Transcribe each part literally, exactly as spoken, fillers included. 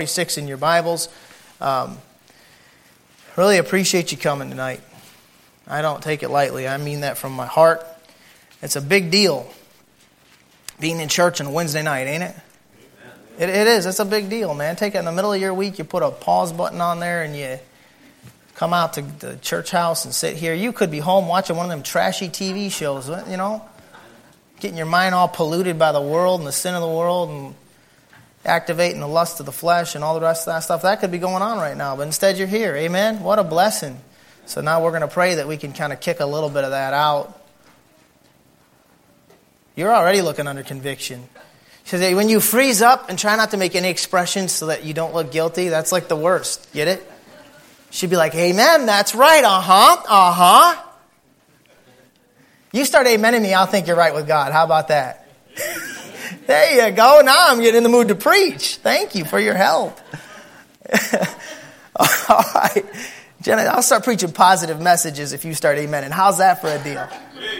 Six in your Bibles. Um, really appreciate you coming tonight. I don't take it lightly. I mean that from my heart. It's a big deal being in church on Wednesday night, ain't it? It, it is. It's a big deal, man. Take it in the middle of your week. You put a pause button on there and you come out to the church house and sit here. You could be home watching one of them trashy T V shows, you know, getting your mind all polluted by the world and the sin of the world and activating the lust of the flesh and all the rest of that stuff. That could be going on right now, but instead you're here. Amen? What a blessing. So now we're going to pray that we can kind of kick a little bit of that out. You're already looking under conviction. Because when you freeze up and try not to make any expressions so that you don't look guilty, that's like the worst. Get it? She'd be like, amen, that's right, uh-huh, uh-huh. You start amening me, I'll think you're right with God. How about that? There you go. Now I'm getting in the mood to preach. Thank you for your help. All right. Jenna, I'll start preaching positive messages if you start amening. How's that for a deal?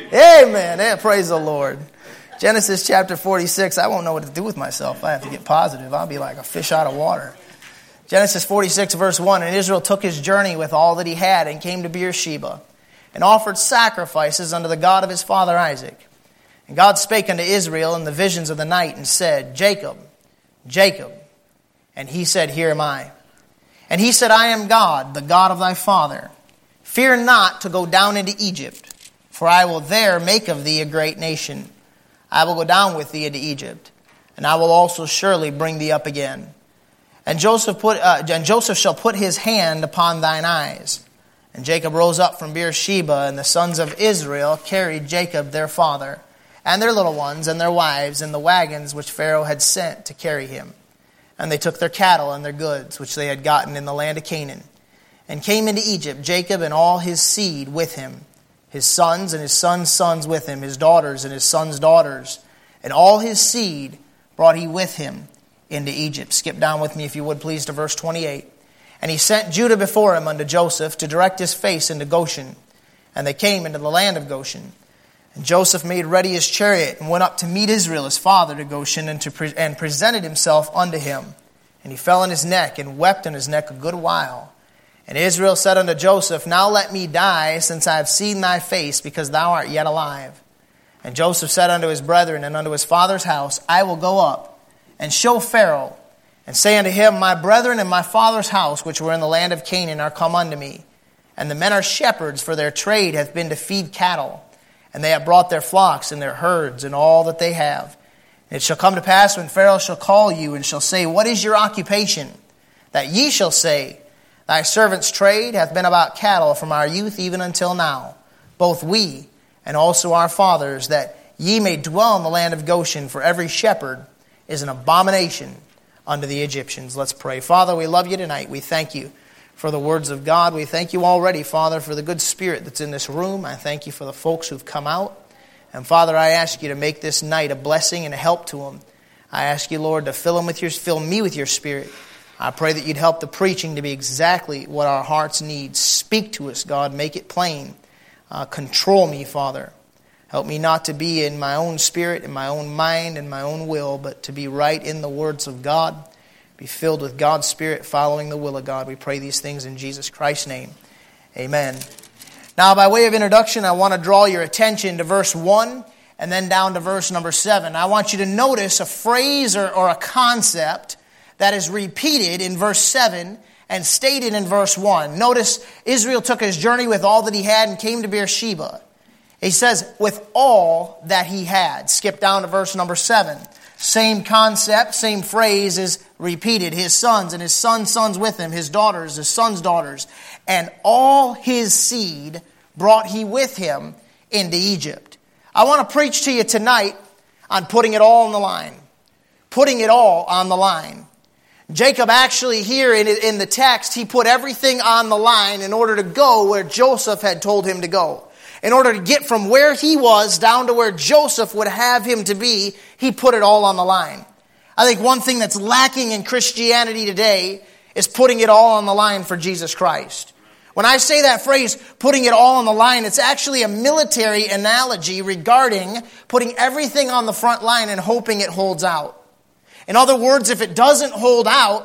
Amen. Yeah, praise the Lord. Genesis chapter forty-six. I won't know what to do with myself. I have to get positive. I'll be like a fish out of water. Genesis forty-six verse one. And Israel took his journey with all that he had and came to Beersheba and offered sacrifices unto the God of his father Isaac. And God spake unto Israel in the visions of the night and said, Jacob, Jacob. And he said, Here am I. And he said, I am God, the God of thy father. Fear not to go down into Egypt, for I will there make of thee a great nation. I will go down with thee into Egypt, and I will also surely bring thee up again. And Joseph put, uh, and Joseph shall put his hand upon thine eyes. And Jacob rose up from Beersheba, and the sons of Israel carried Jacob their father, and their little ones, and their wives, in the wagons which Pharaoh had sent to carry him. And they took their cattle and their goods, which they had gotten in the land of Canaan, and came into Egypt, Jacob and all his seed with him, his sons and his sons' sons with him, his daughters and his sons' daughters, and all his seed brought he with him into Egypt. Skip down with me, if you would, please, to verse twenty-eight. And he sent Judah before him unto Joseph to direct his face into Goshen. And they came into the land of Goshen. And Joseph made ready his chariot and went up to meet Israel, his father, to Goshen, and, to pre- and presented himself unto him. And he fell on his neck and wept on his neck a good while. And Israel said unto Joseph, Now let me die, since I have seen thy face, because thou art yet alive. And Joseph said unto his brethren and unto his father's house, I will go up and show Pharaoh, and say unto him, My brethren and my father's house, which were in the land of Canaan, are come unto me. And the men are shepherds, for their trade hath been to feed cattle. And they have brought their flocks and their herds and all that they have. And it shall come to pass when Pharaoh shall call you and shall say, What is your occupation? That ye shall say, Thy servant's trade hath been about cattle from our youth even until now, both we and also our fathers, that ye may dwell in the land of Goshen, for every shepherd is an abomination unto the Egyptians. Let's pray. Father, we love you tonight. We thank you for the words of God. We thank you already, Father, for the good spirit that's in this room. I thank you for the folks who've come out. And Father, I ask you to make this night a blessing and a help to them. I ask you, Lord, to fill them with your, fill me with your spirit. I pray that you'd help the preaching to be exactly what our hearts need. Speak to us, God. Make it plain. Uh, control me, Father. Help me not to be in my own spirit, in my own mind, in my own will, but to be right in the words of God. Be filled with God's Spirit, following the will of God. We pray these things in Jesus Christ's name. Amen. Now, by way of introduction, I want to draw your attention to verse one and then down to verse number seven. I want you to notice a phrase or, or a concept that is repeated in verse seven and stated in verse one. Notice Israel took his journey with all that he had and came to Beersheba. He says, with all that he had. Skip down to verse number seven. Same concept, same phrase is repeated. His sons and his sons' sons with him, his daughters, his sons' daughters, and all his seed brought he with him into Egypt. I want to preach to you tonight on putting it all on the line. Putting it all on the line. Jacob actually here in, in the text, he put everything on the line in order to go where Joseph had told him to go. In order to get from where he was down to where Joseph would have him to be, he put it all on the line. I think one thing that's lacking in Christianity today is putting it all on the line for Jesus Christ. When I say that phrase, putting it all on the line, it's actually a military analogy regarding putting everything on the front line and hoping it holds out. In other words, if it doesn't hold out,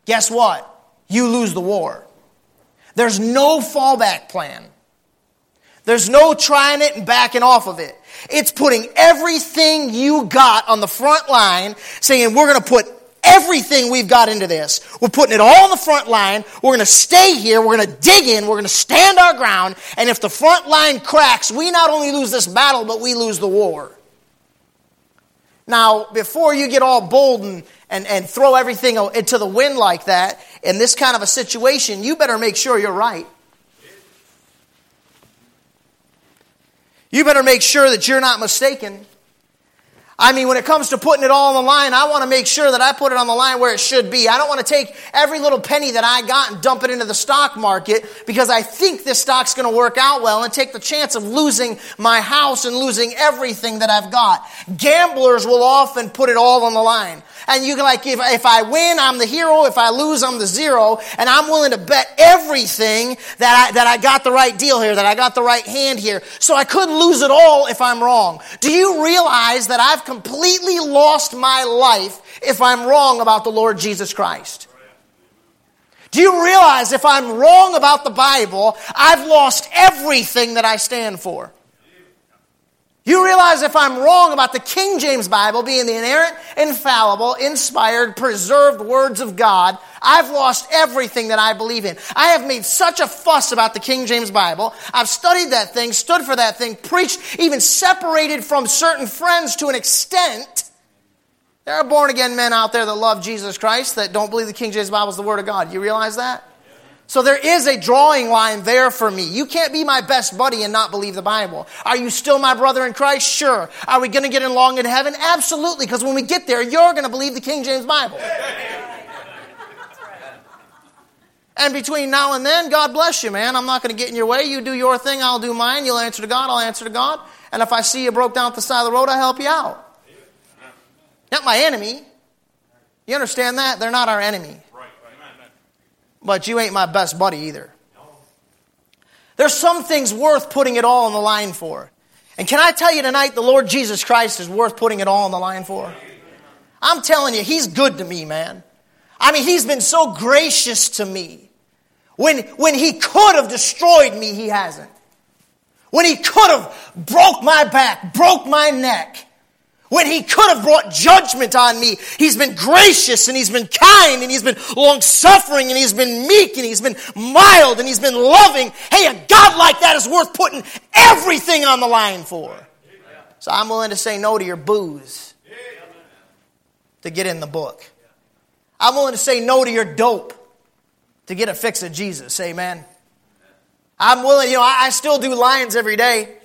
guess what? You lose the war. There's no fallback plan. There's no trying it and backing off of it. It's putting everything you got on the front line, saying we're going to put everything we've got into this. We're putting it all on the front line. We're going to stay here. We're going to dig in. We're going to stand our ground. And if the front line cracks, we not only lose this battle, but we lose the war. Now, before you get all bold and, and, and throw everything into the wind like that, in this kind of a situation, you better make sure you're right. You better make sure that you're not mistaken. I mean, when it comes to putting it all on the line, I want to make sure that I put it on the line where it should be. I don't want to take every little penny that I got and dump it into the stock market because I think this stock's going to work out well and take the chance of losing my house and losing everything that I've got. Gamblers will often put it all on the line. And you can like, if, if I win, I'm the hero. If I lose, I'm the zero. And I'm willing to bet everything that I, that I got the right deal here, that I got the right hand here. So I could lose it all if I'm wrong. Do you realize that I've completely lost my life if I'm wrong about the Lord Jesus Christ? Do you realize if I'm wrong about the Bible, I've lost everything that I stand for? You realize if I'm wrong about the King James Bible being the inerrant, infallible, inspired, preserved words of God, I've lost everything that I believe in. I have made such a fuss about the King James Bible. I've studied that thing, stood for that thing, preached, even separated from certain friends to an extent. There are born-again men out there that love Jesus Christ that don't believe the King James Bible is the Word of God. You realize that? So there is a drawing line there for me. You can't be my best buddy and not believe the Bible. Are you still my brother in Christ? Sure. Are we going to get along in heaven? Absolutely, because when we get there, you're going to believe the King James Bible. And between now and then, God bless you, man. I'm not going to get in your way. You do your thing, I'll do mine. You'll answer to God, I'll answer to God. And if I see you broke down at the side of the road, I'll help you out. Not my enemy. You understand that? They're not our enemy. But you ain't my best buddy either. There's some things worth putting it all on the line for. And can I tell you tonight, the Lord Jesus Christ is worth putting it all on the line for? I'm telling you, He's good to me, man. I mean, He's been so gracious to me. When, when He could have destroyed me, He hasn't. When He could have broke my back, broke my neck. When He could have brought judgment on me, He's been gracious and He's been kind and He's been long-suffering and He's been meek and He's been mild and He's been loving. Hey, a God like that is worth putting everything on the line for. So I'm willing to say no to your booze to get in the book. I'm willing to say no to your dope to get a fix of Jesus. Amen. I'm willing, you know, I, I still do lines every day.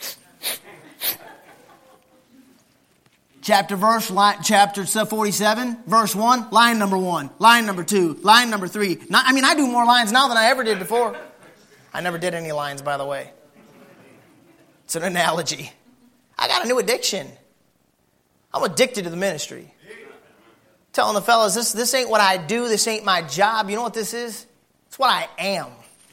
Chapter verse, line, chapter forty-seven, verse one, line number one, line number two, line number three. Not, I mean, I do more lines now than I ever did before. I never did any lines, by the way. It's an analogy. I got a new addiction. I'm addicted to the ministry. Telling the fellas, this, this ain't what I do. This ain't my job. You know what this is? It's what I am.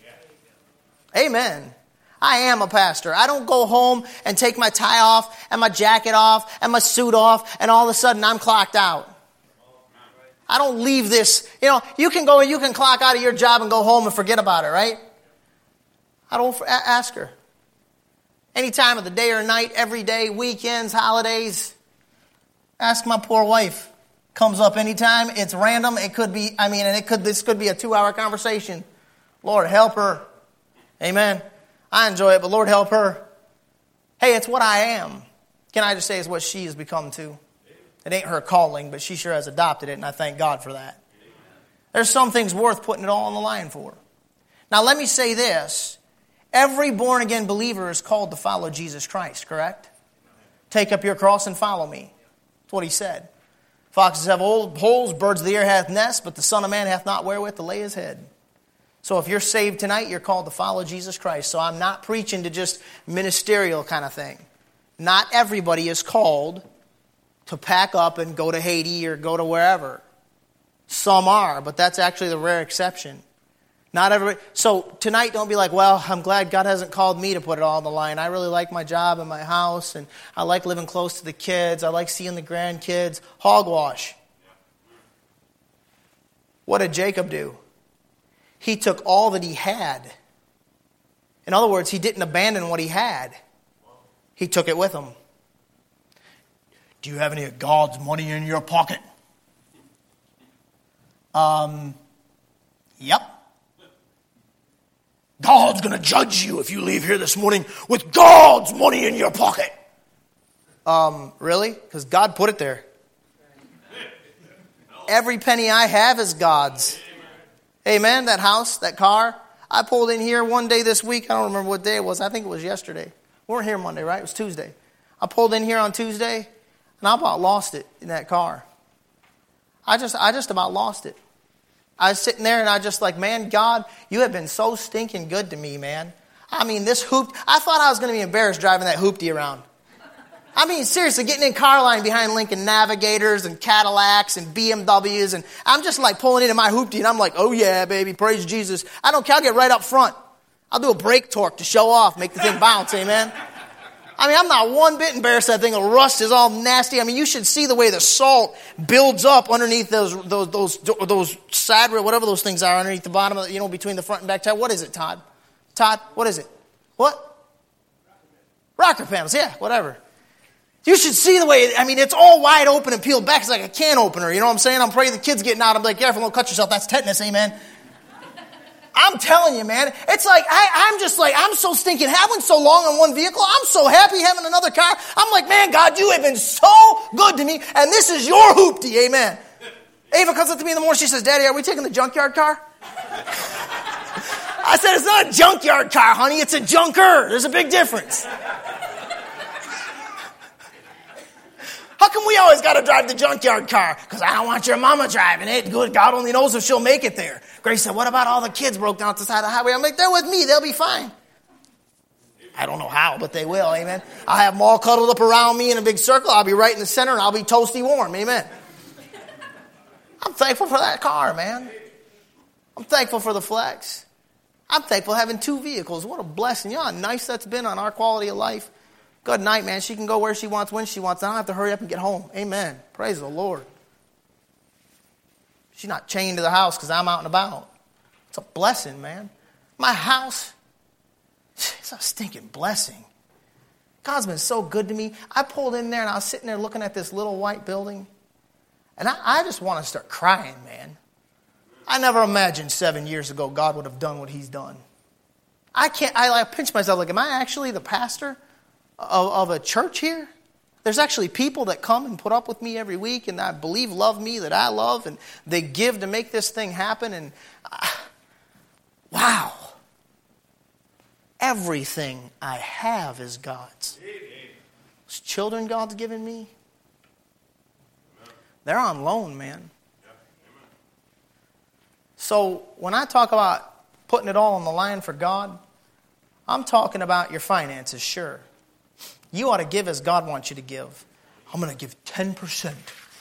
Amen. I am a pastor. I don't go home and take my tie off and my jacket off and my suit off and all of a sudden I'm clocked out. I don't leave this. You know, you can go and you can clock out of your job and go home and forget about it, right? I don't ask her. Any time of the day or night, every day, weekends, holidays. Ask my poor wife. Comes up anytime. It's random. It could be, I mean, and it could, this could be a two-hour conversation. Lord, help her. Amen. I enjoy it, but Lord help her. Hey, it's what I am. Can I just say it's what she has become too? It ain't her calling, but she sure has adopted it, and I thank God for that. There's some things worth putting it all on the line for. Now let me say this. Every born-again believer is called to follow Jesus Christ, correct? Take up your cross and follow me. That's what He said. Foxes have holes, birds of the air hath nests, but the Son of Man hath not wherewith to lay His head. So if you're saved tonight, you're called to follow Jesus Christ. So I'm not preaching to just ministerial kind of thing. Not everybody is called to pack up and go to Haiti or go to wherever. Some are, but that's actually the rare exception. Not everybody. So tonight, don't be like, well, I'm glad God hasn't called me to put it all on the line. I really like my job and my house, and I like living close to the kids. I like seeing the grandkids. Hogwash. What did Jacob do? He took all that he had. In other words, he didn't abandon what he had. He took it with him. Do you have any of God's money in your pocket? Um, yep. God's going to judge you if you leave here this morning with God's money in your pocket. Um, really? Because God put it there. Every penny I have is God's. Amen. That house, that car. I pulled in here one day this week. I don't remember what day it was. I think it was yesterday. We weren't here Monday, right? It was Tuesday. I pulled in here on Tuesday, and I about lost it in that car. I just, I just about lost it. I was sitting there, and I just like, man, God, you have been so stinking good to me, man. I mean, this hoop. I thought I was going to be embarrassed driving that hoopty around. I mean, seriously, getting in car line behind Lincoln Navigators and Cadillacs and B M Ws. And I'm just like pulling into my hoopty and I'm like, oh yeah, baby, praise Jesus. I don't care. I'll get right up front. I'll do a brake torque to show off, make the thing bounce, amen. I mean, I'm not one bit embarrassed that thing. The rust is all nasty. I mean, you should see the way the salt builds up underneath those, those, those, those side rail, whatever those things are underneath the bottom of the, you know, between the front and back tire. What is it, Todd? Todd, what is it? What? Rocker panels, yeah, whatever. You should see the way, I mean, it's all wide open and peeled back. It's like a can opener. You know what I'm saying? I'm praying the kid's getting out. I'm like, careful, don't cut yourself. That's tetanus, amen. I'm telling you, man. It's like, I, I'm just like, I'm so stinking, having so long on one vehicle. I'm so happy having another car. I'm like, man, God, you have been so good to me. And this is your hoopty, amen. Ava comes up to me in the morning. She says, Daddy, are we taking the junkyard car? I said, it's not a junkyard car, honey. It's a junker. There's a big difference. How come we always got to drive the junkyard car? Because I don't want your mama driving it. Good God only knows if she'll make it there. Grace said, what about all the kids broke down at the side of the highway? I'm like, they're with me. They'll be fine. I don't know how, but they will. Amen. I'll have them all cuddled up around me in a big circle. I'll be right in the center and I'll be toasty warm. Amen. I'm thankful for that car, man. I'm thankful for the Flex. I'm thankful having two vehicles. What a blessing. You know how nice that's been on our quality of life? Good night, man. She can go where she wants, when she wants. I don't have to hurry up and get home. Amen. Praise the Lord. She's not chained to the house because I'm out and about. It's a blessing, man. My house, it's a stinking blessing. God's been so good to me. I pulled in there and I was sitting there looking at this little white building. And I, I just want to start crying, man. I never imagined seven years ago God would have done what he's done. I can't, I like pinch myself like, am I actually the pastor Of, of a church here? There's actually people that come and put up with me every week and I believe love me, that I love, and they give to make this thing happen. And uh, wow. Everything I have is God's. Those children God's given me, they're on loan, man. So when I talk about putting it all on the line for God, I'm talking about your finances, sure. You ought to give as God wants you to give. I'm going to give ten percent.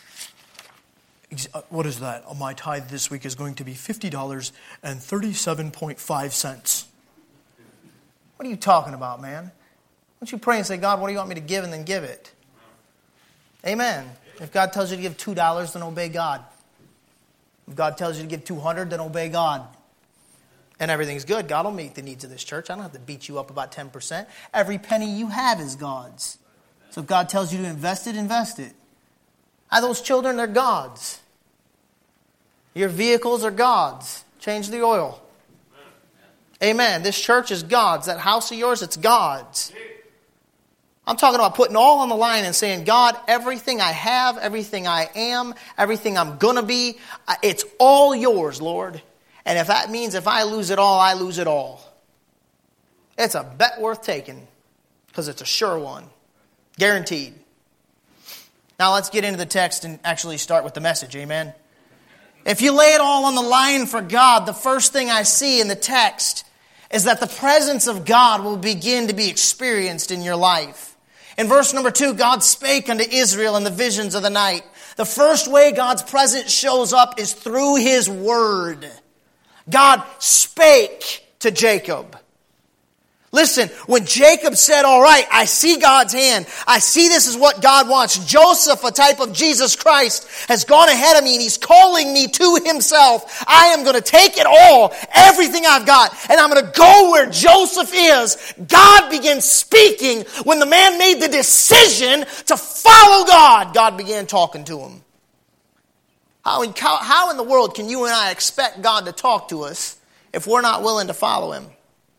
What is that? My tithe this week is going to be fifty dollars and thirty-seven point five cents. What are you talking about, man? Why don't you pray and say, God, what do you want me to give, and then give it? Amen. If God tells you to give two dollars, then obey God. If God tells you to give two hundred dollars, then obey God. And everything's good. God will meet the needs of this church. I don't have to beat you up about ten percent. Every penny you have is God's. So if God tells you to invest it, invest it. Ah, those children, they're God's. Your vehicles are God's. Change the oil. Amen. This church is God's. That house of yours, it's God's. I'm talking about putting all on the line and saying, God, everything I have, everything I am, everything I'm going to be, it's all yours, Lord. And if that means if I lose it all, I lose it all. It's a bet worth taking because it's a sure one. Guaranteed. Now let's get into the text and actually start with the message. Amen. If you lay it all on the line for God, the first thing I see in the text is that the presence of God will begin to be experienced in your life. In verse number two, God spake unto Israel in the visions of the night. The first way God's presence shows up is through His Word. God spake to Jacob. Listen, when Jacob said, all right, I see God's hand. I see this is what God wants. Joseph, a type of Jesus Christ, has gone ahead of me and he's calling me to himself. I am going to take it all, everything I've got, and I'm going to go where Joseph is. God begins speaking. When the man made the decision to follow God, God began talking to him. How in, how in the world can you and I expect God to talk to us if we're not willing to follow Him?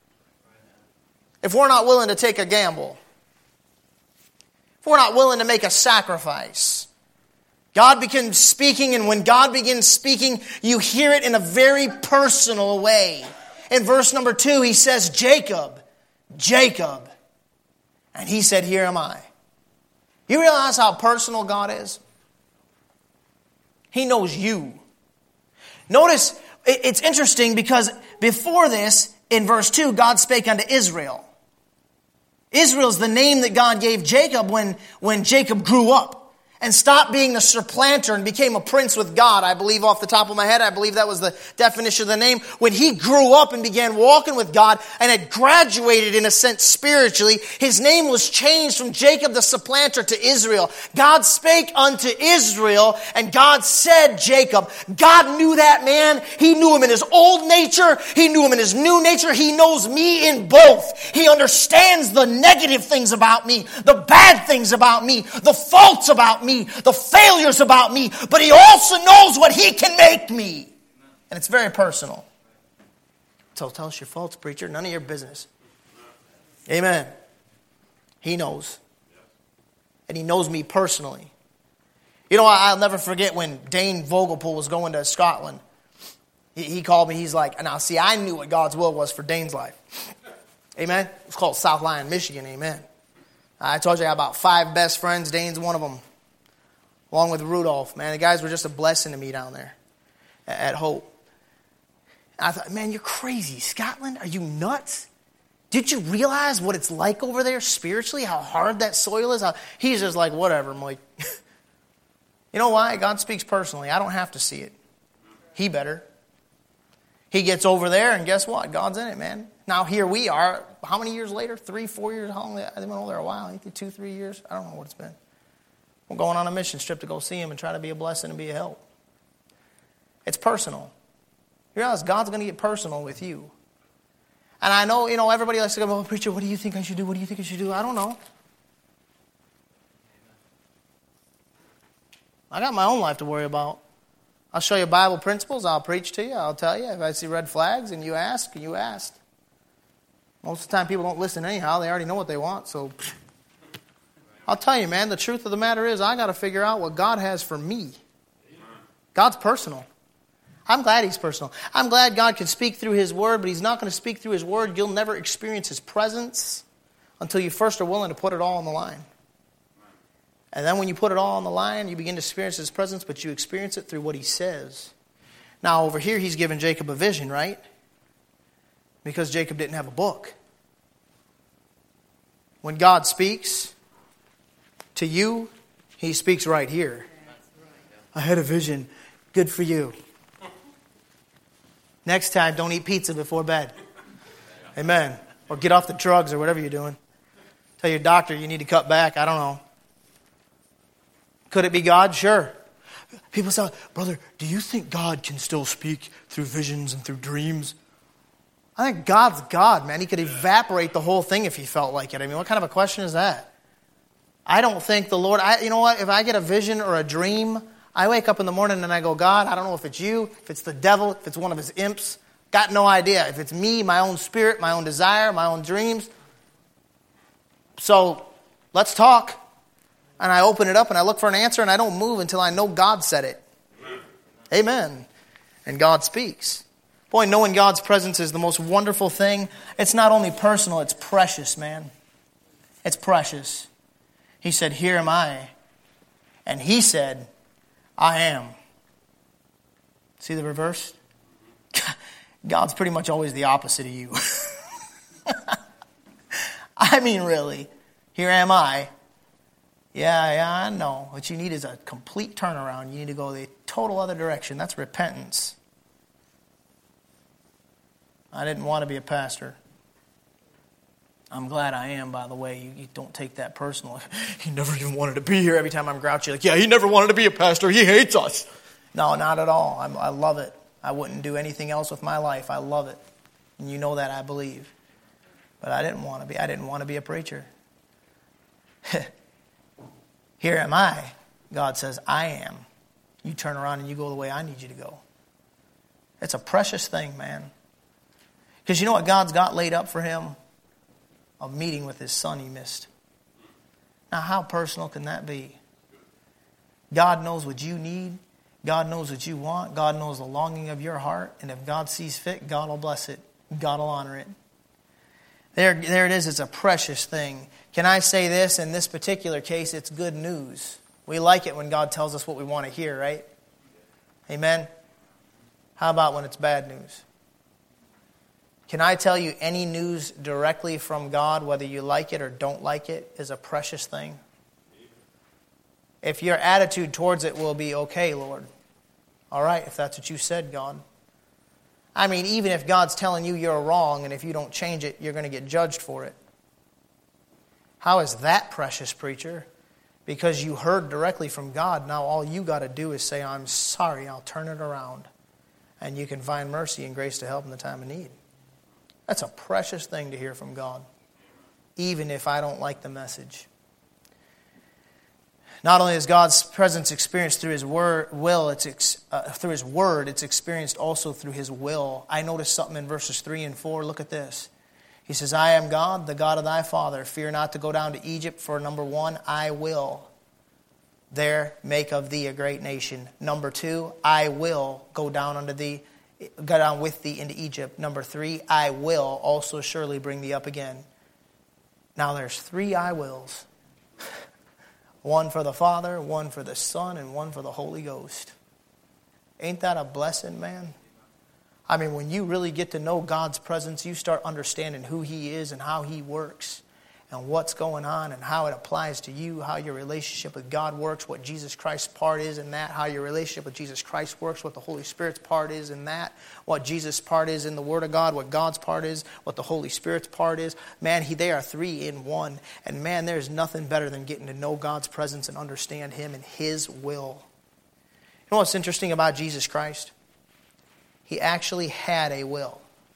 If we're not willing to take a gamble, if we're not willing to make a sacrifice. God begins speaking, and when God begins speaking, you hear it in a very personal way. In verse number two, He says, Jacob, Jacob. And he said, here am I. You realize how personal God is? He knows you. Notice, it's interesting because before this, in verse two, God spake unto Israel. Israel's the name that God gave Jacob when, when Jacob grew up and stopped being the supplanter and became a prince with God. I believe off the top of my head, I believe that was the definition of the name. When he grew up and began walking with God and had graduated in a sense spiritually, his name was changed from Jacob the supplanter to Israel. God spake unto Israel and God said Jacob. God knew that man. He knew him in his old nature. He knew him in his new nature. He knows me in both. He understands the negative things about me, the bad things about me, the faults about me, the failures about me, but He also knows what He can make me. And it's very personal. So tell us your faults, preacher. None of your business. Amen. He knows. And He knows me personally. You know, I'll never forget when Dane Vogelpool was going to Scotland. He, he called me. He's like, now see, I knew what God's will was for Dane's life. Amen. It's called South Lyon, Michigan. Amen. I told you I got about five best friends. Dane's one of them. Along with Rudolph, man. The guys were just a blessing to me down there at Hope. And I thought, man, you're crazy. Scotland? Are you nuts? Did you realize what it's like over there spiritually? How hard that soil is? How, he's just like, whatever, Mike. You know why? God speaks personally. I don't have to see it. He better. He gets over there, and guess what? God's in it, man. Now, here we are. How many years later? Three, four years? How long? They've been over there a while. Two, three years? I don't know what it's been. We're going on a mission trip to go see him and try to be a blessing and be a help. It's personal. You realize God's going to get personal with you. And I know, you know, everybody likes to go, well, preacher, what do you think I should do? What do you think I should do? I don't know. I got my own life to worry about. I'll show you Bible principles. I'll preach to you. I'll tell you. If I see red flags and you ask, you ask. Most of the time people don't listen anyhow. They already know what they want, so... I'll tell you, man, the truth of the matter is I got to figure out what God has for me. God's personal. I'm glad He's personal. I'm glad God can speak through His Word, but He's not going to speak through His Word. You'll never experience His presence until you first are willing to put it all on the line. And then when you put it all on the line, you begin to experience His presence, but you experience it through what He says. Now, over here, He's given Jacob a vision, right? Because Jacob didn't have a book. When God speaks to you, He speaks right here. I had a vision. Good for you. Next time, don't eat pizza before bed. Amen. Or get off the drugs or whatever you're doing. Tell your doctor you need to cut back. I don't know. Could it be God? Sure. People say, brother, do you think God can still speak through visions and through dreams? I think God's God, man. He could evaporate the whole thing if He felt like it. I mean, what kind of a question is that? I don't think the Lord, I, you know what, if I get a vision or a dream, I wake up in the morning and I go, God, I don't know if it's you, if it's the devil, if it's one of his imps. Got no idea. If it's me, my own spirit, my own desire, my own dreams. So, let's talk. And I open it up and I look for an answer and I don't move until I know God said it. Amen. And God speaks. Boy, knowing God's presence is the most wonderful thing. It's not only personal, it's precious, man. It's precious. He said, here am I. And He said, I am. See the reverse? God's pretty much always the opposite of you. I mean, really. Here am I. Yeah, yeah, I know. What you need is a complete turnaround. You need to go the total other direction. That's repentance. I didn't want to be a pastor. I'm glad I am, by the way. You, you don't take that personal. He never even wanted to be here. Every time I'm grouchy, like, yeah, he never wanted to be a pastor. He hates us. No, not at all. I'm, I love it. I wouldn't do anything else with my life. I love it. And you know that, I believe. But I didn't want to be. I didn't want to be a preacher. Here am I. God says, I am. You turn around and you go the way I need you to go. It's a precious thing, man. Because you know what God's got laid up for him? A meeting with his son he missed. Now, how personal can that be? God knows what you need. God knows what you want. God knows the longing of your heart. And if God sees fit, God will bless it. God will honor it. There, there it is. It's a precious thing. Can I say this? In this particular case, it's good news. We like it when God tells us what we want to hear, right? Amen? How about when it's bad news? Can I tell you any news directly from God, whether you like it or don't like it, is a precious thing? If your attitude towards it will be, okay, Lord. All right, if that's what you said, God. I mean, even if God's telling you you're wrong, and if you don't change it, you're going to get judged for it. How is that precious, preacher? Because you heard directly from God. Now all you got to do is say, I'm sorry, I'll turn it around. And you can find mercy and grace to help in the time of need. That's a precious thing to hear from God, even if I don't like the message. Not only is God's presence experienced through His word, will, it's ex, uh, through His word, it's experienced also through His will. I noticed something in verses three and four. Look at this. He says, I am God, the God of thy father. Fear not to go down to Egypt, for number one, I will there make of thee a great nation. Number two, I will go down unto thee, go down with thee into Egypt. Number three, I will also surely bring thee up again. Now there's three I wills. One for the Father, one for the Son, and one for the Holy Ghost. Ain't that a blessing, man? I mean, when you really get to know God's presence, you start understanding who He is and how He works and what's going on and how it applies to you, how your relationship with God works, what Jesus Christ's part is in that, how your relationship with Jesus Christ works, what the Holy Spirit's part is in that, what Jesus' part is in the Word of God, what God's part is, what the Holy Spirit's part is. Man, he, they are three in one. And man, there's nothing better than getting to know God's presence and understand Him and His will. You know what's interesting about Jesus Christ? He actually had a will.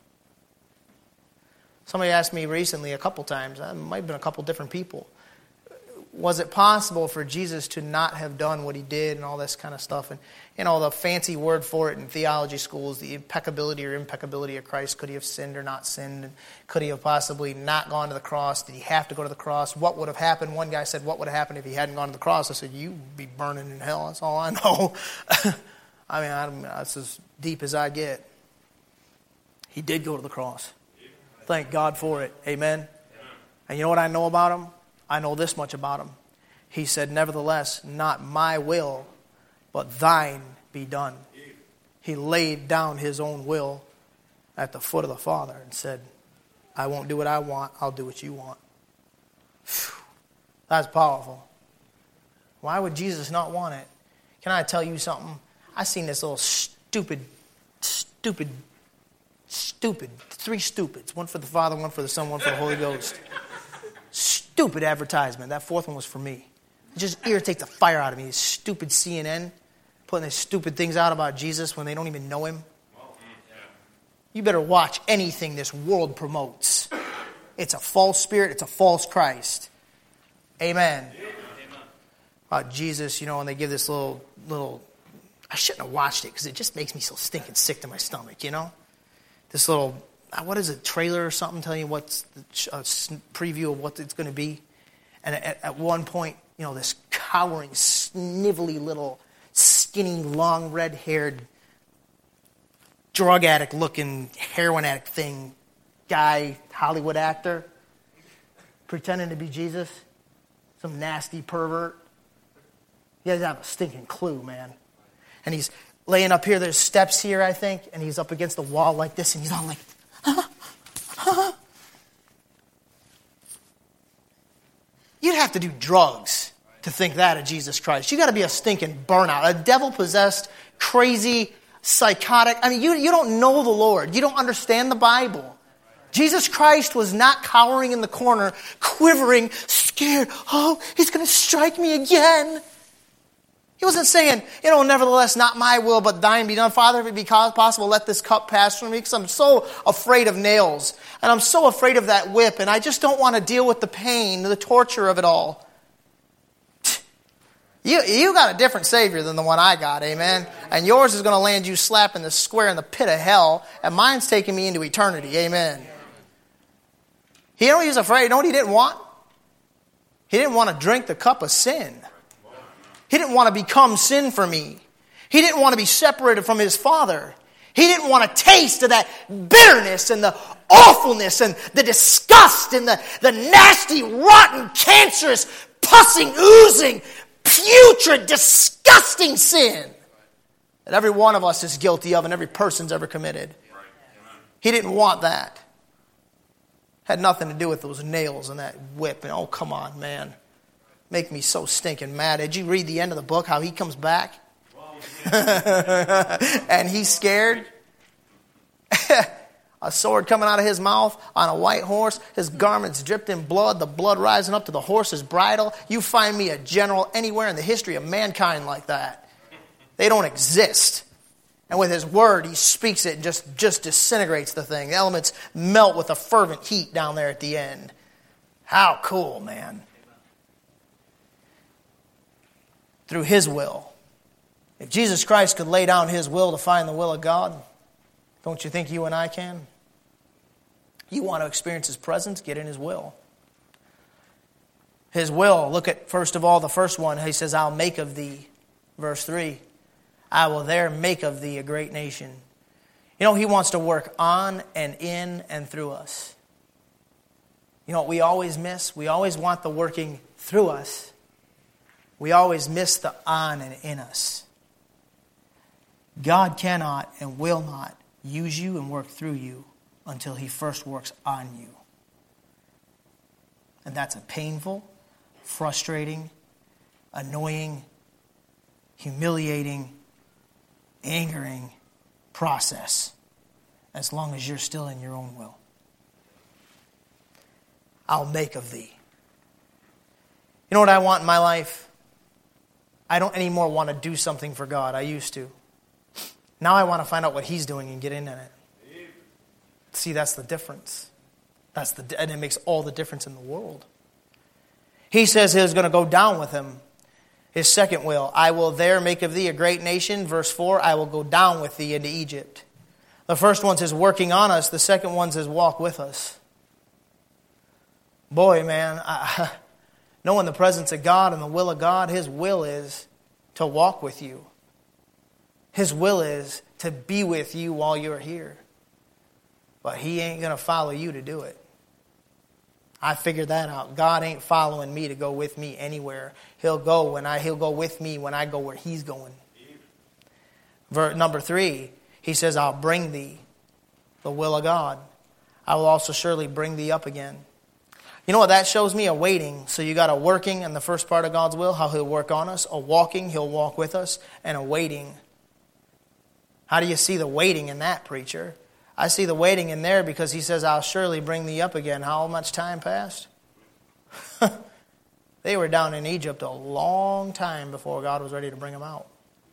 Somebody asked me recently a couple times, it might have been a couple different people, was it possible for Jesus to not have done what He did and all this kind of stuff? And, you know, the fancy word for it in theology schools, the impeccability or impeccability of Christ. Could He have sinned or not sinned? And could He have possibly not gone to the cross? Did He have to go to the cross? What would have happened? One guy said, what would have happened if He hadn't gone to the cross? I said, you'd be burning in hell. That's all I know. I mean, I'm, that's as deep as I get. He did go to the cross. Thank God for it. Amen. And you know what I know about Him? I know this much about Him. He said, nevertheless, not my will, but thine be done. He laid down His own will at the foot of the Father and said, I won't do what I want, I'll do what you want. Whew. That's powerful. Why would Jesus not want it? Can I tell you something? I seen this little stupid, stupid, stupid, three stupids. One for the Father, one for the Son, one for the Holy Ghost. Stupid advertisement. That fourth one was for me. It just irritates the fire out of me. This stupid C N N putting these stupid things out about Jesus when they don't even know Him. You better watch anything this world promotes. It's a false spirit. It's a false Christ. Amen. About Jesus, you know, and they give this little, little, I shouldn't have watched it because it just makes me so stinking sick to my stomach, you know? This little, what is it, trailer or something telling you what's a preview of what it's going to be. And at, at one point, you know, this cowering, snivelly little, skinny, long, red-haired, drug addict-looking, heroin addict thing, guy, Hollywood actor, pretending to be Jesus, some nasty pervert. He doesn't have a stinking clue, man. And he's laying up here, there's steps here, I think, and he's up against the wall like this, and he's all like, ah, ah. You'd have to do drugs to think that of Jesus Christ. You got to be a stinking burnout, a devil-possessed, crazy, psychotic. I mean, you, you don't know the Lord. You don't understand the Bible Jesus Christ was not cowering in the corner, quivering, scared. Oh, he's going to strike me again. He wasn't saying, you know, nevertheless, not my will, but thine be done. Father, if it be possible, let this cup pass from me, because I'm so afraid of nails. And I'm so afraid of that whip, and I just don't want to deal with the pain, the torture of it all. You, you got a different Savior than the one I got, amen? And yours is going to land you slap in the square in the pit of hell, and mine's taking me into eternity, amen? You know what he was afraid? You know what he didn't want? He didn't want to drink the cup of sin. He didn't want to become sin for me. He didn't want to be separated from his Father. He didn't want to taste of that bitterness and the awfulness and the disgust and the, the nasty, rotten, cancerous, pussing, oozing, putrid, disgusting sin that every one of us is guilty of and every person's ever committed. He didn't want that. Had nothing to do with those nails and that whip. And oh, come on, man. Make me so stinking mad. Did you read the end of the book, how he comes back? And he's scared. A sword coming out of his mouth on a white horse. His garments dripped in blood. The blood rising up to the horse's bridle. You find me a general anywhere in the history of mankind like that. They don't exist. And with his word, he speaks it and just, just disintegrates the thing. The elements melt with a fervent heat down there at the end. How cool, man. Through his will. If Jesus Christ could lay down his will to find the will of God, don't you think you and I can? You want to experience his presence? Get in his will. His will, look at first of all the first one. He says, I'll make of thee. Verse three. I will there make of thee a great nation. You know, he wants to work on and in and through us. You know what we always miss? We always want the working through us. We always miss the on and in us. God cannot and will not use you and work through you until he first works on you. And that's a painful, frustrating, annoying, humiliating, angering process as long as you're still in your own will. I'll make of thee. You know what I want in my life? I don't anymore want to do something for God. I used to. Now I want to find out what he's doing and get in on it. See, that's the difference. That's the, and it makes all the difference in the world. He says he's going to go down with him. His second will, I will there make of thee a great nation. Verse four, I will go down with thee into Egypt. The first one says working on us. The second one says walk with us. Boy, man, I, knowing the presence of God and the will of God, his will is to walk with you. His will is to be with you while you're here. But he ain't going to follow you to do it. I figured that out. God ain't following me to go with me anywhere. He'll go when I he'll go with me when I go where he's going. Verse number three, he says, I'll bring thee the will of God. I will also surely bring thee up again. You know what that shows me? A waiting. So you got a working in the first part of God's will, how he'll work on us. A walking, he'll walk with us. And a waiting. How do you see the waiting in that, preacher? I see the waiting in there because he says, I'll surely bring thee up again. How much time passed? They were down in Egypt a long time before God was ready to bring them out.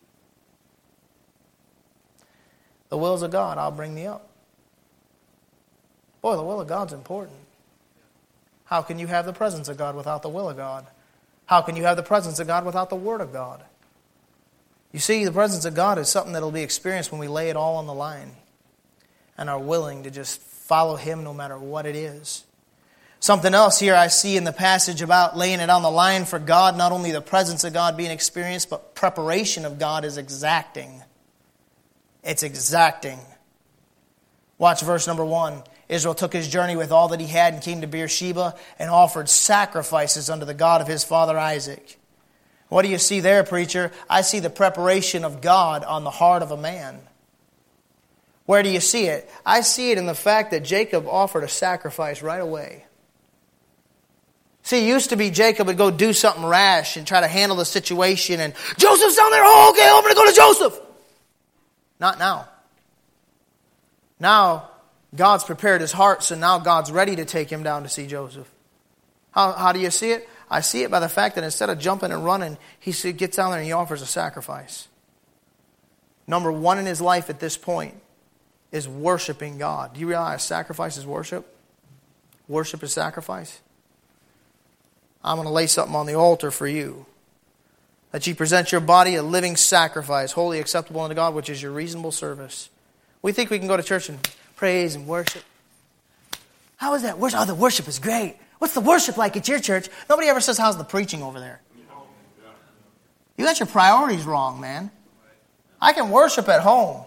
The wills of God, I'll bring thee up. Boy, the will of God's important. How can you have the presence of God without the will of God? How can you have the presence of God without the Word of God? You see, the presence of God is something that will be experienced when we lay it all on the line and are willing to just follow him no matter what it is. Something else here I see in the passage about laying it on the line for God, not only the presence of God being experienced, but preparation of God is exacting. It's exacting. Watch verse number one. Israel took his journey with all that he had and came to Beersheba and offered sacrifices unto the God of his father Isaac. What do you see there, preacher? I see the preparation of God on the heart of a man. Where do you see it? I see it in the fact that Jacob offered a sacrifice right away. See, it used to be Jacob would go do something rash and try to handle the situation and, Joseph's down there, oh, okay, I'm going to go to Joseph. Not now. Now, God's prepared his heart, so now God's ready to take him down to see Joseph. How, how do you see it? I see it by the fact that instead of jumping and running, he gets down there and he offers a sacrifice. Number one in his life at this point is worshiping God. Do you realize sacrifice is worship? Worship is sacrifice. I'm going to lay something on the altar for you. That you present your body a living sacrifice, wholly acceptable unto God, which is your reasonable service. We think we can go to church and praise and worship. How is that worship? Oh, the worship is great. What's the worship like at your church? Nobody ever says, how's the preaching over there? You got your priorities wrong, man. I can worship at home.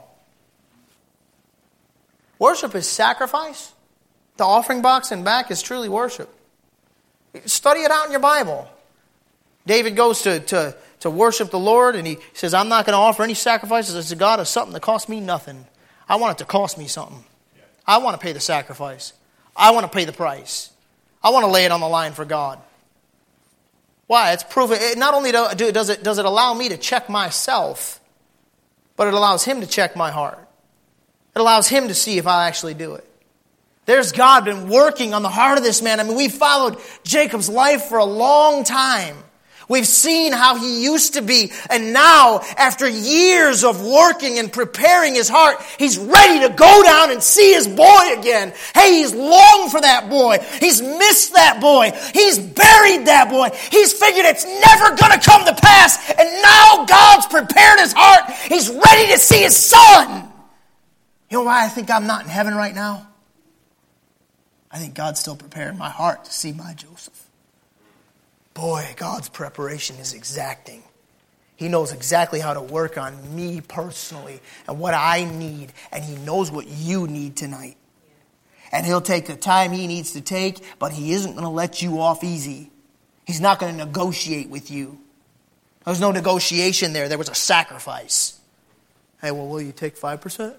Worship is sacrifice. The offering box and back is truly worship. Study it out in your Bible. David goes to, to, to worship the Lord and he says, I'm not going to offer any sacrifices to God of something that costs me nothing. I want it to cost me something. I want to pay the sacrifice. I want to pay the price. I want to lay it on the line for God. Why? It's proven. It not only does it, does it allow me to check myself, but it allows Him to check my heart. It allows Him to see if I actually do it. There's God been working on the heart of this man. I mean, we followed Jacob's life for a long time. We've seen how he used to be. And now, after years of working and preparing his heart, he's ready to go down and see his boy again. Hey, he's longed for that boy. He's missed that boy. He's buried that boy. He's figured it's never going to come to pass. And now God's prepared his heart. He's ready to see his son. You know why I think I'm not in heaven right now? I think God's still preparing my heart to see my Joseph. Boy, God's preparation is exacting. He knows exactly how to work on me personally and what I need. And He knows what you need tonight. And He'll take the time He needs to take, but He isn't going to let you off easy. He's not going to negotiate with you. There was no negotiation there. There was a sacrifice. Hey, well, will you take five percent?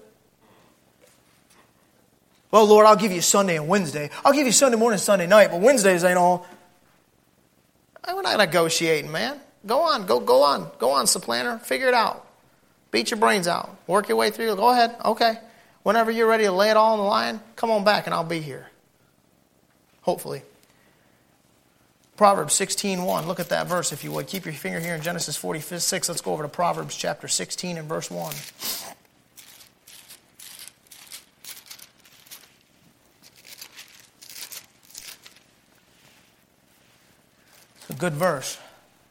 Well, Lord, I'll give you Sunday and Wednesday. I'll give you Sunday morning and Sunday night, but Wednesdays ain't all. We're not negotiating, man. Go on, go go on. Go on, supplanter. Figure it out. Beat your brains out. Work your way through. Go ahead. Okay. Whenever you're ready to lay it all on the line, come on back and I'll be here. Hopefully. Proverbs sixteen one. Look at that verse if you would. Keep your finger here in Genesis forty-six. Let's go over to Proverbs chapter sixteen and verse one. A good verse.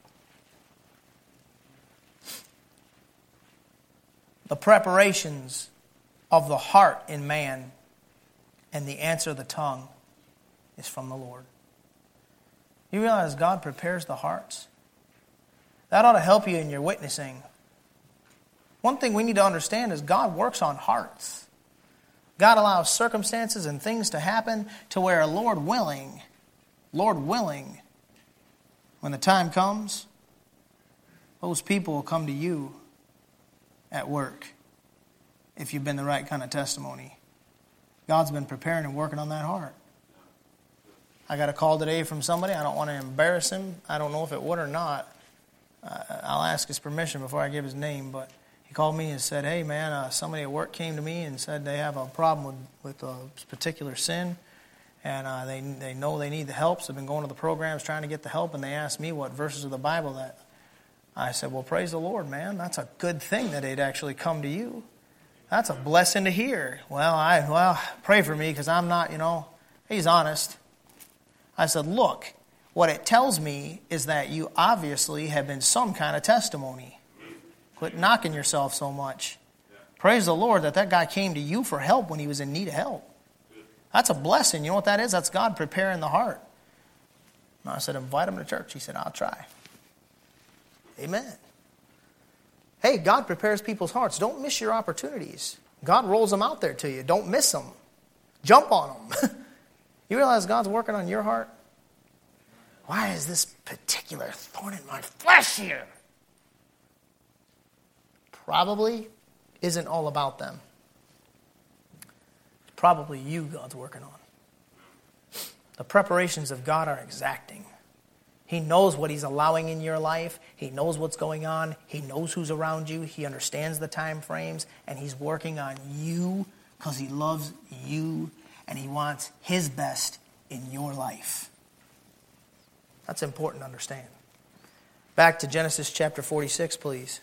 The preparations of the heart in man and the answer of the tongue is from the Lord. You realize God prepares the hearts? That ought to help you in your witnessing. One thing we need to understand is God works on hearts. God allows circumstances and things to happen to where, Lord willing, Lord willing, when the time comes, those people will come to you at work if you've been the right kind of testimony. God's been preparing and working on that heart. I got a call today from somebody. I don't want to embarrass him. I don't know if it would or not. Uh, I'll ask his permission before I give his name, but he called me and said, hey man, uh, somebody at work came to me and said they have a problem with, with a particular sin. And uh, they they know they need the help, so they've been going to the programs trying to get the help, and they asked me what verses of the Bible that. I said, well, praise the Lord, man. That's a good thing that they'd actually come to you. That's a blessing to hear. Well, I well pray for me because I'm not, you know, he's honest. I said, look, what it tells me is that you obviously have been some kind of testimony. Quit knocking yourself so much. Praise the Lord that that guy came to you for help when he was in need of help. That's a blessing. You know what that is? That's God preparing the heart. And I said, invite him to church. He said, I'll try. Amen. Hey, God prepares people's hearts. Don't miss your opportunities. God rolls them out there to you. Don't miss them. Jump on them. You realize God's working on your heart? Why is this particular thorn in my flesh here? Probably isn't all about them. Probably you God's working on. The preparations of God are exacting. He knows what He's allowing in your life. He knows what's going on. He knows who's around you. He understands the time frames. And He's working on you because he loves you and he wants his best in your life. That's important to understand. Back to Genesis chapter forty-six, please.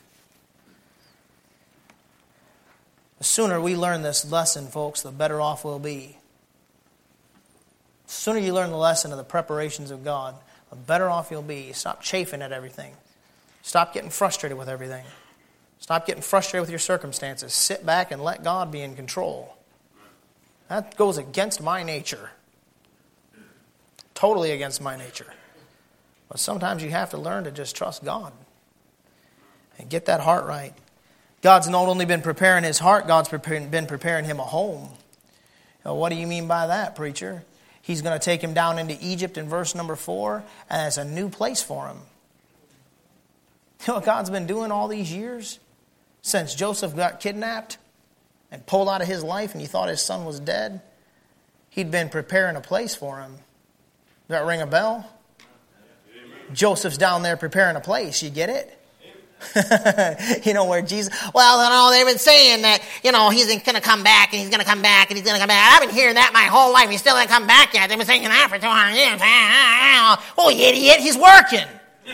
The sooner we learn this lesson, folks, the better off we'll be. The sooner you learn the lesson of the preparations of God, the better off you'll be. Stop chafing at everything. Stop getting frustrated with everything. Stop getting frustrated with your circumstances. Sit back and let God be in control. That goes against my nature. Totally against my nature. But sometimes you have to learn to just trust God and get that heart right. God's not only been preparing his heart, God's preparing, been preparing him a home. Now, what do you mean by that, preacher? He's going to take him down into Egypt in verse number four, and it's a new place for him. You know what God's been doing all these years? Since Joseph got kidnapped and pulled out of his life and he thought his son was dead, he'd been preparing a place for him. Does that ring a bell? Amen. Joseph's down there preparing a place. You get it? You know, where Jesus, well, you know, they've been saying that, you know, he's going to come back and he's going to come back and he's going to come back. I've been hearing that my whole life. He still hasn't come back yet. They've been saying that for two hundred years. Oh, you idiot, he's working.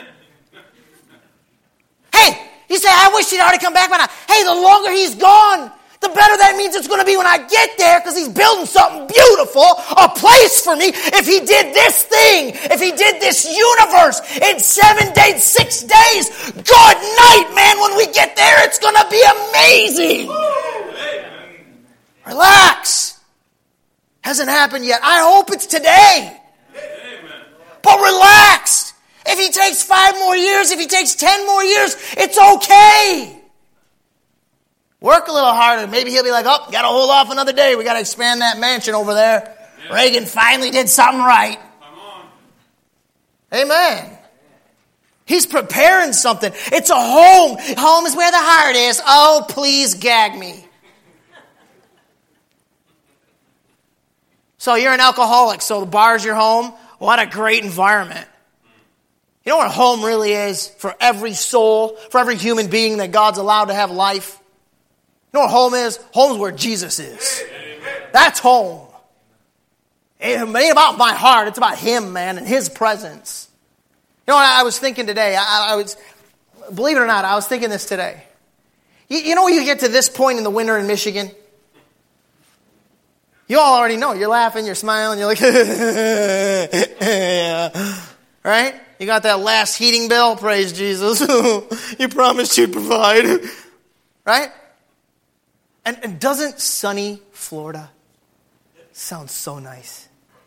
Hey, you say, I wish he'd already come back by now. Hey, the longer he's gone, the better that means it's going to be when I get there, because he's building something beautiful, a place for me. If he did this thing, if he did this universe in seven days, six days, good night, man. When we get there, it's going to be amazing. Amen. Relax. Hasn't happened yet. I hope it's today. Amen. But relax. If he takes five more years, if he takes ten more years, it's okay. Work a little harder. Maybe he'll be like, oh, got to hold off another day. We got to expand that mansion over there. Yeah. Reagan finally did something right. Come on. Amen. He's preparing something. It's a home. Home is where the heart is. Oh, please gag me. So you're an alcoholic, so the bar's your home. What a great environment. You know what a home really is for every soul, for every human being that God's allowed to have life? You know what home is? Home's where Jesus is. That's home. It ain't about my heart. It's about him, man, and his presence. You know what I was thinking today? I, I was, believe it or not, I was thinking this today. You, you know when you get to this point in the winter in Michigan? You all already know. You're laughing, you're smiling, you're like, yeah. Right? You got that last heating bill? Praise Jesus. You promised you'd provide. Right? And, and doesn't sunny Florida sound so nice?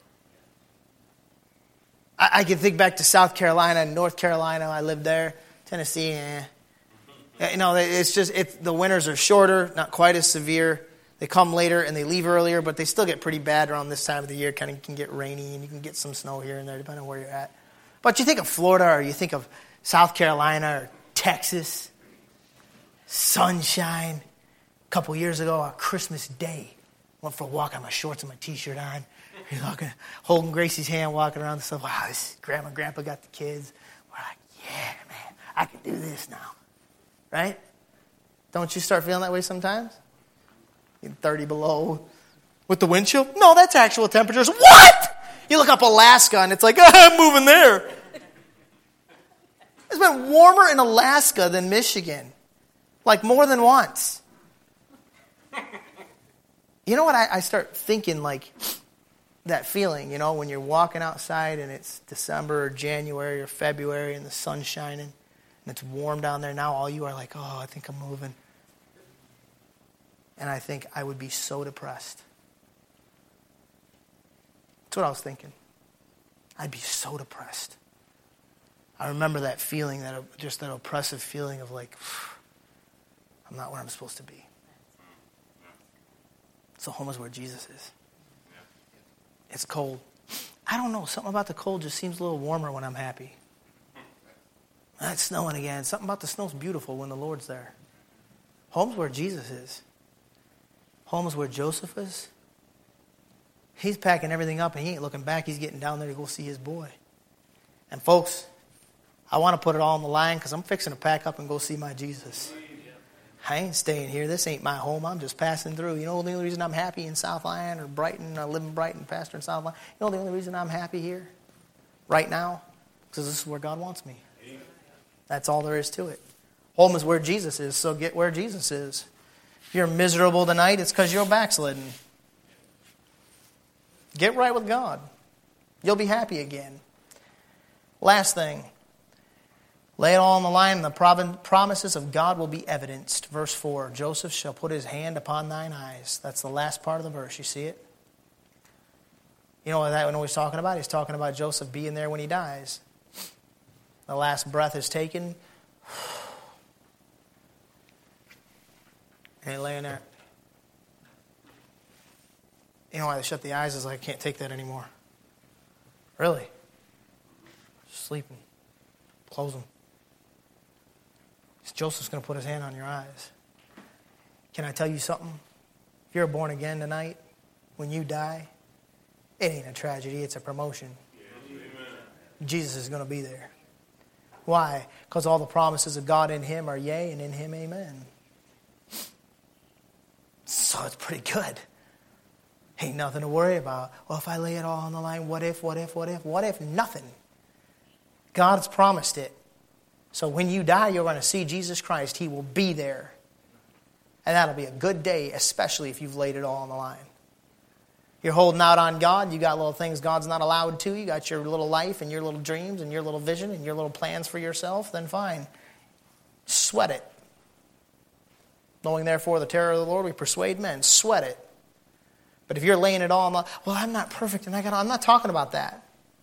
I, I can think back to South Carolina and North Carolina. I lived there. Tennessee, eh. You know, it's just, it, the winters are shorter, not quite as severe. They come later and they leave earlier, but they still get pretty bad around this time of the year. Kind of can get rainy and you can get some snow here and there depending on where you're at. But you think of Florida or you think of South Carolina or Texas, sunshine. A couple years ago, on Christmas Day, went for a walk on my shorts and my T-shirt on. You're looking, holding Gracie's hand, walking around and stuff. Wow, this grandma and grandpa got the kids. We're like, yeah, man, I can do this now. Right? Don't you start feeling that way sometimes? thirty below with the wind chill? No, that's actual temperatures. What? You look up Alaska and it's like, oh, I'm moving there. It's been warmer in Alaska than Michigan. Like more than once. You know what? I, I start thinking like that feeling, you know, when you're walking outside and it's December or January or February and the sun's shining and it's warm down there. Now all you are like, oh, I think I'm moving. And I think I would be so depressed. That's what I was thinking. I'd be so depressed. I remember that feeling, that just that oppressive feeling of like, I'm not where I'm supposed to be. So home is where Jesus is. It's cold. I don't know. Something about the cold just seems a little warmer when I'm happy. It's snowing again. Something about the snow's beautiful when the Lord's there. Home's where Jesus is. Home is where Joseph is. He's packing everything up and he ain't looking back. He's getting down there to go see his boy. And folks, I want to put it all on the line because I'm fixing to pack up and go see my Jesus. I ain't staying here. This ain't my home. I'm just passing through. You know the only reason I'm happy in South Lyon or Brighton, I live in Brighton, pastor in South Lyon. You know the only reason I'm happy here right now? Because this is where God wants me. That's all there is to it. Home is where Jesus is, so get where Jesus is. If you're miserable tonight, it's because you're backslidden. Get right with God. You'll be happy again. Last thing. Lay it all on the line, and the promises of God will be evidenced. Verse four, Joseph shall put his hand upon thine eyes. That's the last part of the verse. You see it? You know what that one he's talking about? He's talking about Joseph being there when he dies. The last breath is taken. And he's laying there. You know why they shut the eyes? Is like, I can't take that anymore. Really? Just sleeping. Close them. Joseph's going to put his hand on your eyes. Can I tell you something? If you're born again tonight, when you die, it ain't a tragedy, it's a promotion. Amen. Jesus is going to be there. Why? Because all the promises of God in Him are yea, and in Him amen. So it's pretty good. Ain't nothing to worry about. Well, if I lay it all on the line, what if, what if, what if? What if? Nothing. God's promised it. So when you die, you're going to see Jesus Christ. He will be there. And that'll be a good day, especially if you've laid it all on the line. You're holding out on God. You got little things God's not allowed to. You got your little life and your little dreams and your little vision and your little plans for yourself. Then fine. Sweat it. Knowing therefore the terror of the Lord, we persuade men. Sweat it. But if you're laying it all on the, well, I'm not perfect and I got. I'm not talking about that.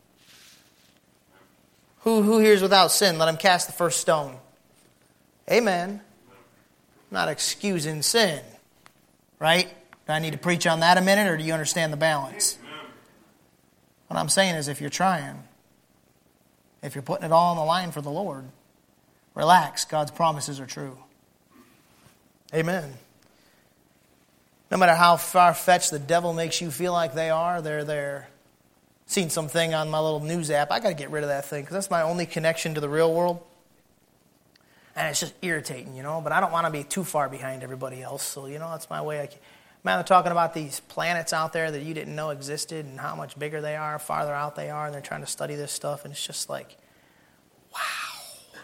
Who, who here is without sin? Let him cast the first stone. Amen. I'm not excusing sin. Right? Do I need to preach on that a minute, or do you understand the balance? What I'm saying is, if you're trying, if you're putting it all on the line for the Lord, relax. God's promises are true. Amen. No matter how far-fetched the devil makes you feel like they are, they're there. Seen something on my little news app. I got to get rid of that thing because that's my only connection to the real world. And it's just irritating, you know. But I don't want to be too far behind everybody else. So, you know, that's my way. I can. Man, they're talking about these planets out there that you didn't know existed and how much bigger they are, farther out they are. And they're trying to study this stuff. And it's just like, wow.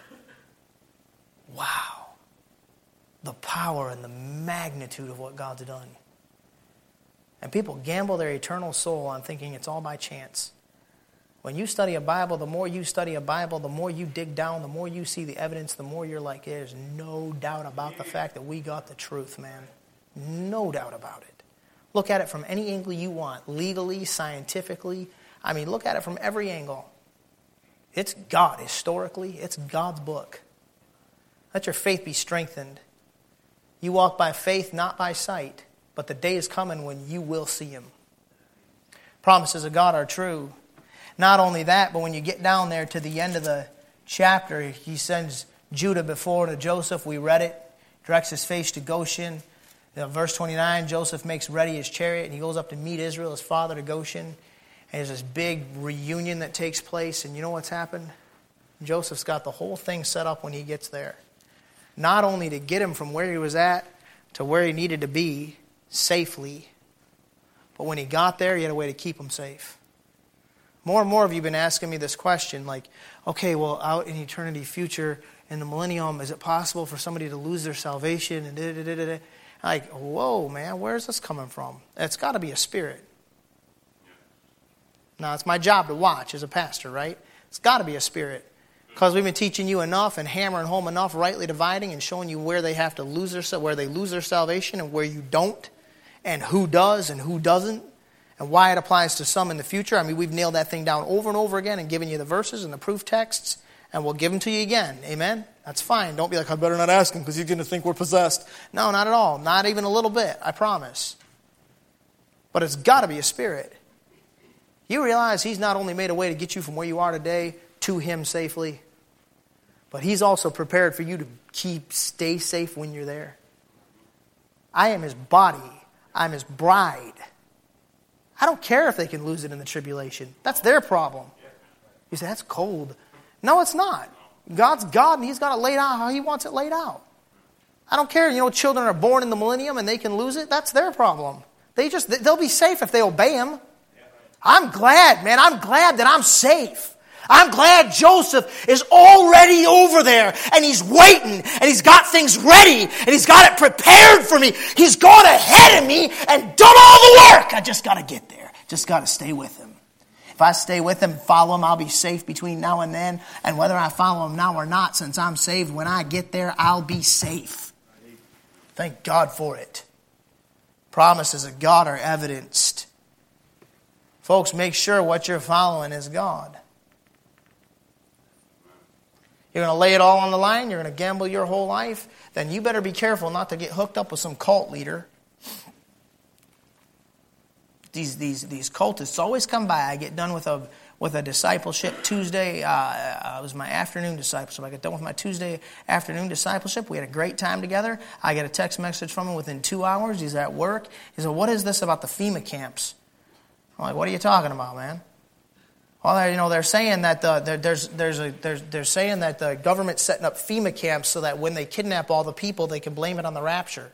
Wow. The power and the magnitude of what God's done. And people gamble their eternal soul on thinking it's all by chance. When you study a Bible, the more you study a Bible, the more you dig down, the more you see the evidence, the more you're like, there's no doubt about the fact that we got the truth, man. No doubt about it. Look at it from any angle you want, legally, scientifically. I mean, look at it from every angle. It's God, historically. It's God's book. Let your faith be strengthened. You walk by faith, not by sight. But the day is coming when you will see Him. Promises of God are true. Not only that, but when you get down there to the end of the chapter, He sends Judah before to Joseph. We read it. Directs his face to Goshen. In verse twenty-nine, Joseph makes ready his chariot and he goes up to meet Israel, his father, to Goshen. And there's this big reunion that takes place. And you know what's happened? Joseph's got the whole thing set up when he gets there. Not only to get him from where he was at to where he needed to be, safely. But when he got there, he had a way to keep him safe. More and more of you have been asking me this question, like, okay, well, out in eternity future, in the millennium, is it possible for somebody to lose their salvation? And da, da, da, da, da. Like, whoa, man, where's this coming from? It's got to be a spirit. Now, it's my job to watch as a pastor, right? It's got to be a spirit. Because we've been teaching you enough and hammering home enough, rightly dividing and showing you where they have to lose their, where they lose their salvation and where you don't. And who does and who doesn't, and why it applies to some in the future. I mean, we've nailed that thing down over and over again and given you the verses and the proof texts, and we'll give them to you again. Amen? That's fine. Don't be like, I better not ask him because he's going to think we're possessed. No, not at all. Not even a little bit, I promise. But it's got to be a spirit. You realize He's not only made a way to get you from where you are today to Him safely, but He's also prepared for you to keep, stay safe when you're there. I am His body. I'm His bride. I don't care if they can lose it in the tribulation. That's their problem. You say, that's cold. No, it's not. God's God, and He's got it laid out how He wants it laid out. I don't care. You know, children are born in the millennium and they can lose it. That's their problem. They just, they'll be safe if they obey Him. I'm glad, man. I'm glad that I'm safe. I'm glad Joseph is already over there and he's waiting and he's got things ready and he's got it prepared for me. He's gone ahead of me and done all the work. I just got to get there. Just got to stay with Him. If I stay with Him, follow Him, I'll be safe between now and then. And whether I follow Him now or not, since I'm saved, when I get there, I'll be safe. Thank God for it. Promises of God are evidenced. Folks, make sure what you're following is God. You're going to lay it all on the line, you're going to gamble your whole life, then you better be careful not to get hooked up with some cult leader. These these these cultists always come by. I get done with a with a discipleship Tuesday. Uh, it was my afternoon discipleship. I get done with my Tuesday afternoon discipleship. We had a great time together. I get a text message from him within two hours. He's at work. He said, "What is this about the FEMA camps?" I'm like, "What are you talking about, man?" Well, you know, they're saying that the, there's there's a there's they're saying that the government's setting up FEMA camps so that when they kidnap all the people, they can blame it on the rapture.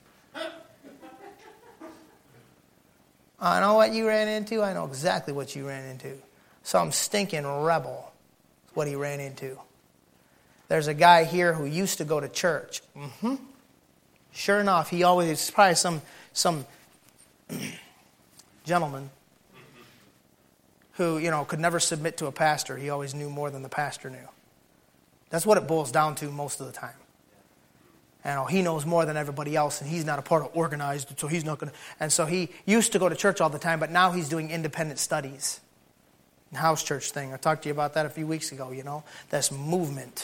I know what you ran into. I know exactly what you ran into. Some stinking rebel is what he ran into. There's a guy here who used to go to church. Mm-hmm. Sure enough, he always, it's probably some some gentleman who, you know, could never submit to a pastor. He always knew more than the pastor knew. That's what it boils down to most of the time. You know, he knows more than everybody else, and he's not a part of organized, so he's not going to. And so he used to go to church all the time, but now he's doing independent studies. House church thing. I talked to you about that a few weeks ago, you know. That's movement.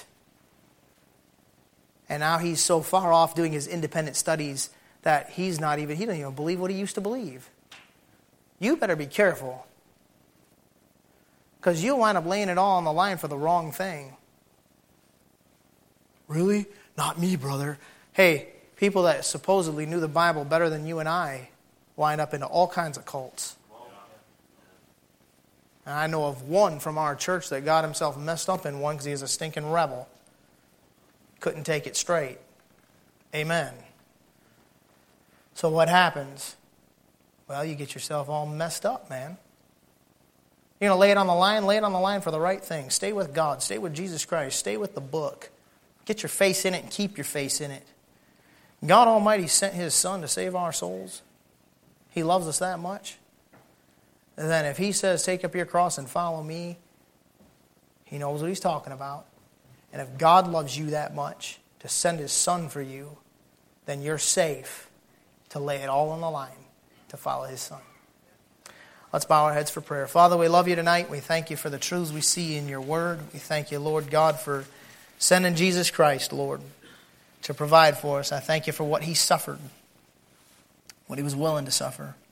And now he's so far off doing his independent studies that he's not even, he doesn't even believe what he used to believe. You better be careful. Because you'll wind up laying it all on the line for the wrong thing. Really? Not me, brother. Hey, people that supposedly knew the Bible better than you and I wind up into all kinds of cults. And I know of one from our church that got himself messed up in one because he was a stinking rebel. Couldn't take it straight. Amen. So what happens? Well, you get yourself all messed up, man. You're going to lay it on the line, lay it on the line for the right thing. Stay with God. Stay with Jesus Christ. Stay with the book. Get your face in it and keep your face in it. God Almighty sent His Son to save our souls. He loves us that much. And then if He says, take up your cross and follow me, He knows what He's talking about. And if God loves you that much to send His Son for you, then you're safe to lay it all on the line to follow His Son. Let's bow our heads for prayer. Father, we love You tonight. We thank You for the truths we see in Your Word. We thank You, Lord God, for sending Jesus Christ, Lord, to provide for us. I thank You for what He suffered, what He was willing to suffer.